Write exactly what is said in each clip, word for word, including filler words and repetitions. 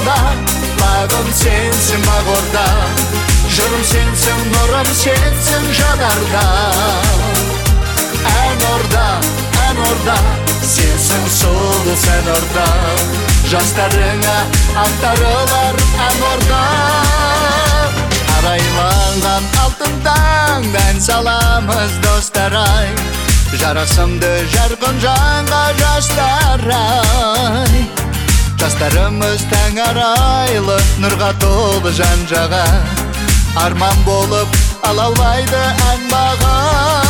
orada, lağım sensin bak orada. Jırım sensin, nurım sensin janarda. En orada, en orada, sensin sulu sen orada. Жастарыңа ақтарылар ән орда. Арайланған алтындан ән саламыз достар-ай. Жарасымды жарқын жанға жастар-ай. Жастарымыз таң арайлы, нұрға толы жан-жаға. Арман болып алаулайды ән баға.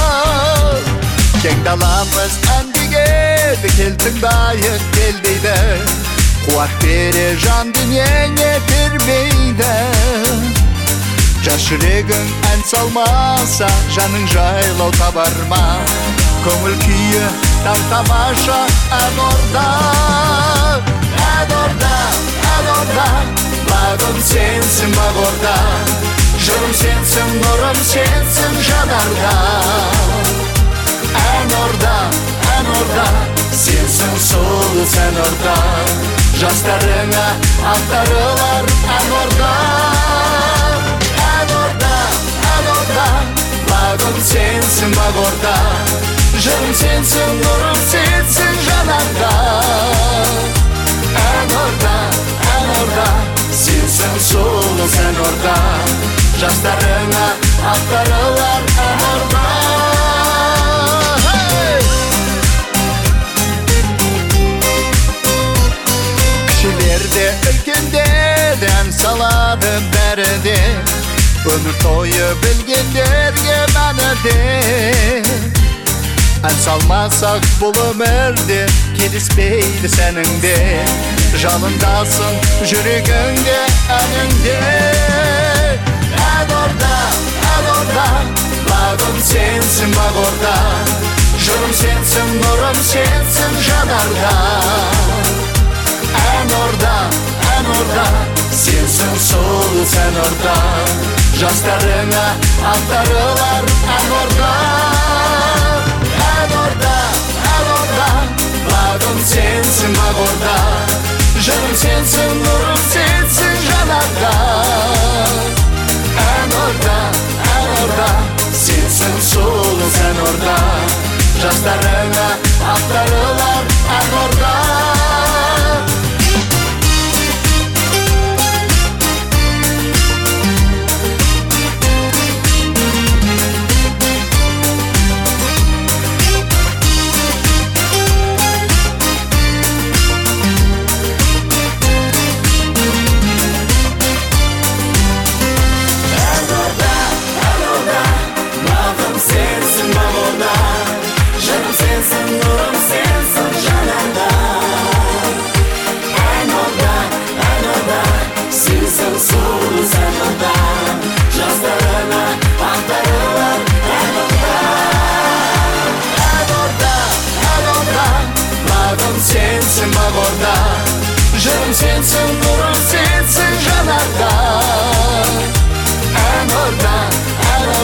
Кең даламыз ән дегеді, кел тыңдайық кел дейді. Қуат бере жан дүниеңе бермейді. Жас жүрегің ән салмаса, жаның жайлау табар ма? Көңіл күйі таң тамаша ән орда. Ән орда, ән орда, лағым сенсің бақ орда. Жырым сенсің, нұрым сенсің жанарда. Ән орда, ән орда, сенсің сұлу сен орда. Жастарыңа ақтарылар ән орда. Ән орда, ән орда, лағым сенсің бақ орда. Жырым сенсің, нұрым сенсің жанарда. Ән орда, ән орда, сенсің сұлу сен орда. Жастарыңа ақтарылар ән орда. Кішілерде, үлкенде ән салады бәрі де. Өмір тойы білгендерге мәні де. Ән салмасақ бұл өмірде келіспейді сәніңде. Жалындасың жүрегіңде әніңде. Ән орда, ән орда, лағым сенсің бақ орда. Жырым сенсің, нұрым сенсің жанарда. Ән орда, ән орда, сенсің сұлу сен орда. Жастарыңа ақтарылар ән орда. Ән орда, ән орда, лағым сенсің бақ орда. Жырым сенсің, нұрым сенсің жанарда. Ән орда, ән орда, сенсің сұлу сен орда. Жастарыңа ақтарылар ән орда. Сенсің бақ орда, жырым сенсің, нұрым сенсің жанарда. Ән орда, ән орда.